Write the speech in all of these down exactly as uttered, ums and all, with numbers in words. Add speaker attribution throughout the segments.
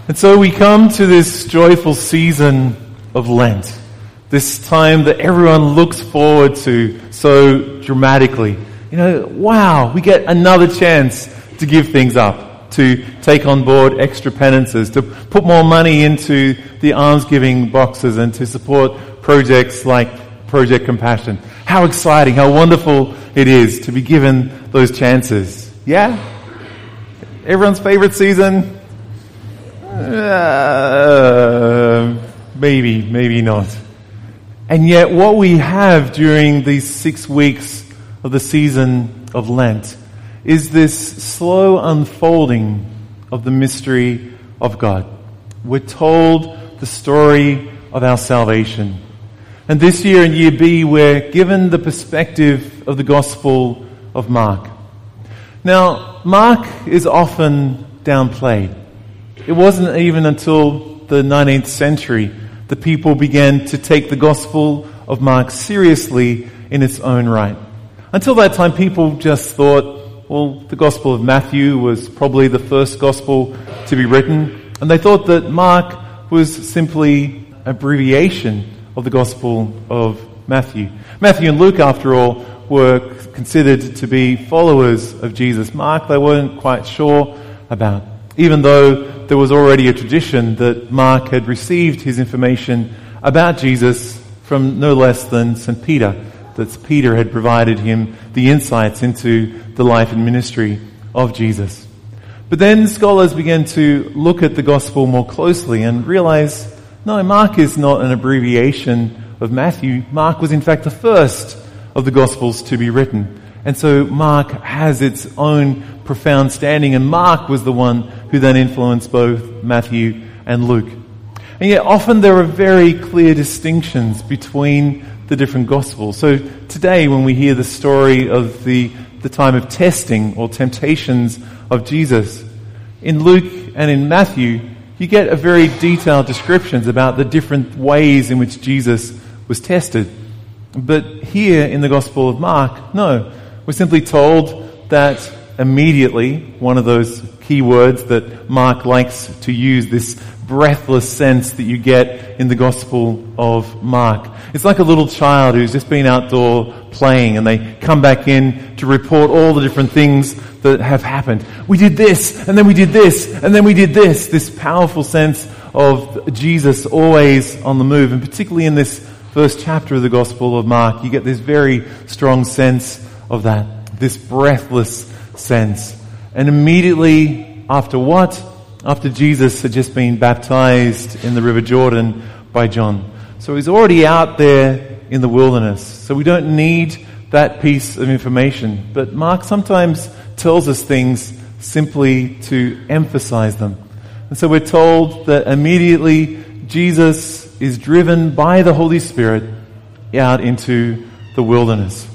Speaker 1: And so we come to this joyful season of Lent, this time that everyone looks forward to so dramatically. You know, wow, we get another chance to give things up, to take on board extra penances, to put more money into the almsgiving boxes and to support projects like Project Compassion. How exciting, how wonderful it is to be given those chances. Yeah? Everyone's favorite season? Uh, maybe, maybe not. And yet what we have during these six weeks of the season of Lent is this slow unfolding of the mystery of God. We're told the story of our salvation. And this year in Year B, we're given the perspective of the Gospel of Mark. Now, Mark is often downplayed. It wasn't even until the nineteenth century that people began to take the Gospel of Mark seriously in its own right. Until that time, people just thought, well, the Gospel of Matthew was probably the first Gospel to be written, and they thought that Mark was simply an abbreviation of the Gospel of Matthew. Matthew and Luke, after all, were considered to be followers of Jesus. Mark, they weren't quite sure about, even though there was already a tradition that Mark had received his information about Jesus from no less than Saint Peter, that Peter had provided him the insights into the life and ministry of Jesus. But then scholars began to look at the Gospel more closely and realize, no, Mark is not an abbreviation of Matthew. Mark was in fact the first of the Gospels to be written. And so Mark has its own profound standing, and Mark was the one who then influenced both Matthew and Luke. And yet often there are very clear distinctions between the different Gospels. So today when we hear the story of the, the time of testing or temptations of Jesus, in Luke and in Matthew, you get a very detailed descriptions about the different ways in which Jesus was tested. But here in the Gospel of Mark, no, we're simply told that immediately, one of those key words that Mark likes to use, this breathless sense that you get in the Gospel of Mark. It's like a little child who's just been outdoor playing and they come back in to report all the different things that have happened. We did this, and then we did this, and then we did this. This powerful sense of Jesus always on the move, and particularly in this first chapter of the Gospel of Mark, you get this very strong sense of that, this breathless sense. And immediately after what? After Jesus had just been baptized in the River Jordan by John. So he's already out there in the wilderness. So we don't need that piece of information. But Mark sometimes tells us things simply to emphasize them. And so we're told that immediately Jesus is driven by the Holy Spirit out into the wilderness.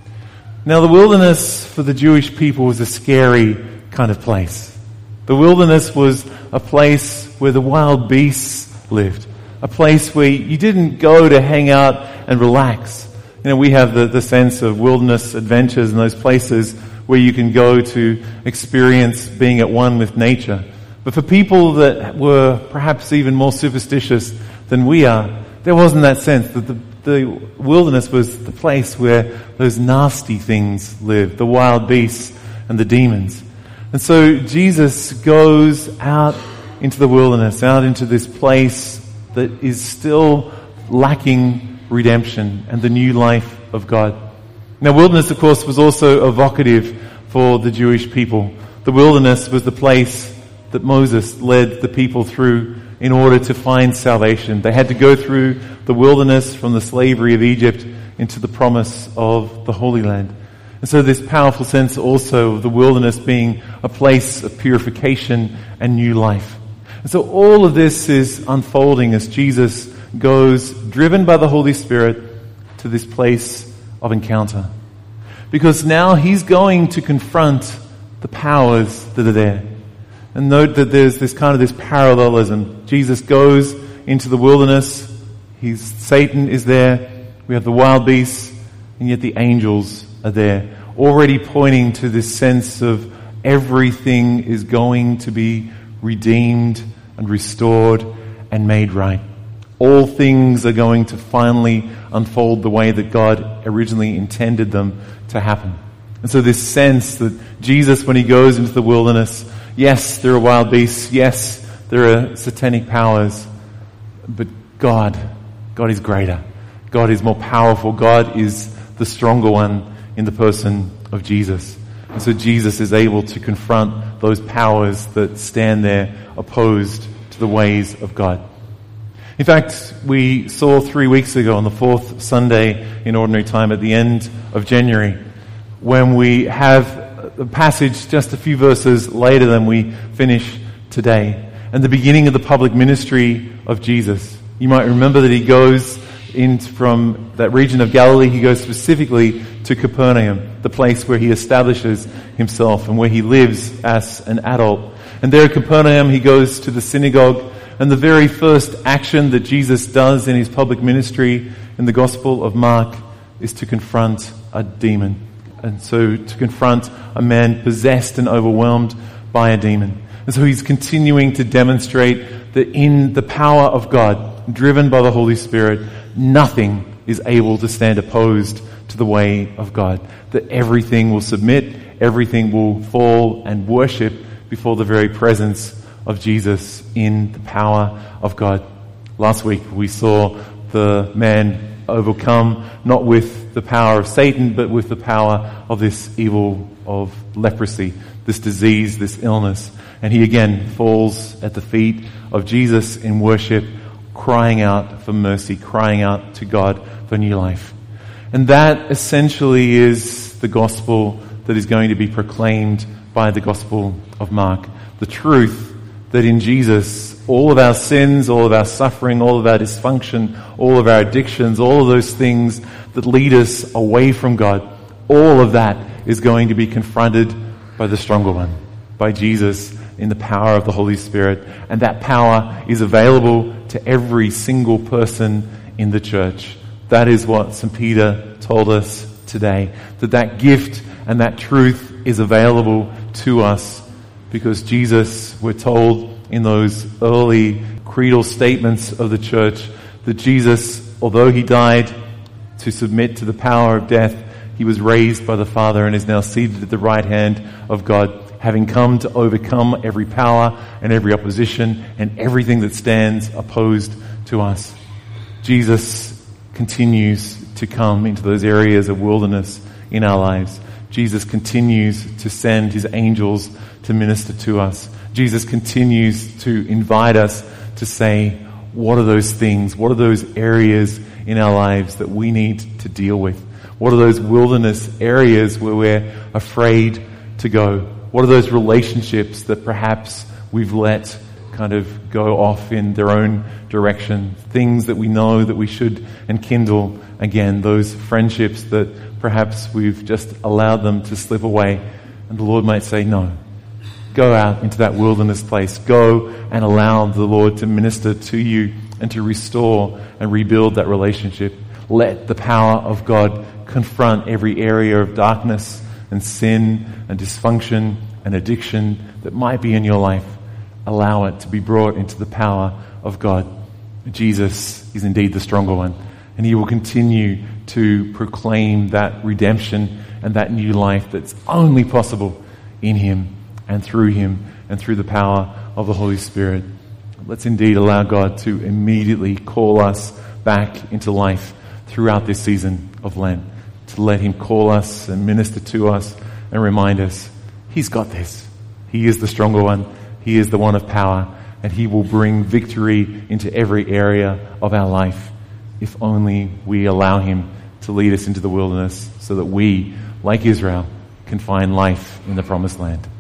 Speaker 1: Now, the wilderness for the Jewish people was a scary kind of place. The wilderness was a place where the wild beasts lived, a place where you didn't go to hang out and relax. You know, we have the, the sense of wilderness adventures and those places where you can go to experience being at one with nature. But for people that were perhaps even more superstitious than we are, there wasn't that sense that the The wilderness was the place where those nasty things lived, the wild beasts and the demons. And so Jesus goes out into the wilderness, out into this place that is still lacking redemption and the new life of God. Now, wilderness, of course, was also evocative for the Jewish people. The wilderness was the place that Moses led the people through in order to find salvation. They had to go through the wilderness from the slavery of Egypt into the promise of the Holy Land. And so this powerful sense also of the wilderness being a place of purification and new life. And so all of this is unfolding as Jesus goes, driven by the Holy Spirit, to this place of encounter. Because now he's going to confront the powers that are there. And note that there's this kind of this parallelism. Jesus goes into the wilderness. He's, Satan is there. We have the wild beasts, and yet the angels are there, already pointing to this sense of everything is going to be redeemed and restored and made right. All things are going to finally unfold the way that God originally intended them to happen. And so this sense that Jesus, when he goes into the wilderness, yes, there are wild beasts, yes, there are satanic powers, but God, God is greater. God is more powerful. God is the stronger one in the person of Jesus. And so Jesus is able to confront those powers that stand there opposed to the ways of God. In fact, we saw three weeks ago on the fourth Sunday in Ordinary Time at the end of January, when we have a passage just a few verses later than we finish today, and the beginning of the public ministry of Jesus. You might remember that he goes in from that region of Galilee, he goes specifically to Capernaum, the place where he establishes himself and where he lives as an adult. And there at Capernaum, he goes to the synagogue, and the very first action that Jesus does in his public ministry in the Gospel of Mark is to confront a demon. And so to confront a man possessed and overwhelmed by a demon. And so he's continuing to demonstrate that in the power of God, driven by the Holy Spirit, nothing is able to stand opposed to the way of God. That everything will submit, everything will fall and worship before the very presence of Jesus in the power of God. Last week we saw the man overcome not with the power of Satan, but with the power of this evil of leprosy, this disease, this illness. And he again falls at the feet of Jesus in worship, crying out for mercy, crying out to God for new life. And that essentially is the gospel that is going to be proclaimed by the Gospel of Mark. The truth that in Jesus, all of our sins, all of our suffering, all of our dysfunction, all of our addictions, all of those things that lead us away from God, all of that is going to be confronted by the stronger one, by Jesus in the power of the Holy Spirit. And that power is available to every single person in the church. That is what Saint Peter told us today, that that gift and that truth is available to us because Jesus, we're told in those early creedal statements of the church, that Jesus, although he died to submit to the power of death, he was raised by the Father and is now seated at the right hand of God, having come to overcome every power and every opposition and everything that stands opposed to us. Jesus continues to come into those areas of wilderness in our lives. Jesus continues to send his angels to minister to us. Jesus continues to invite us to say, what are those things? What are those areas in our lives that we need to deal with? What are those wilderness areas where we're afraid to go? What are those relationships that perhaps we've let kind of go off in their own direction? Things that we know that we should enkindle again, those friendships that perhaps we've just allowed them to slip away. And the Lord might say, no. Go out into that wilderness place. Go and allow the Lord to minister to you and to restore and rebuild that relationship. Let the power of God confront every area of darkness and sin and dysfunction and addiction that might be in your life. Allow it to be brought into the power of God. Jesus is indeed the stronger one, and he will continue to proclaim that redemption and that new life that's only possible in him and through him and through the power of the Holy Spirit. Let's indeed allow God to immediately call us back into life throughout this season of Lent, to let him call us and minister to us and remind us, he's got this. He is the stronger one. He is the one of power, and he will bring victory into every area of our life if only we allow him to lead us into the wilderness so that we, like Israel, can find life in the promised land.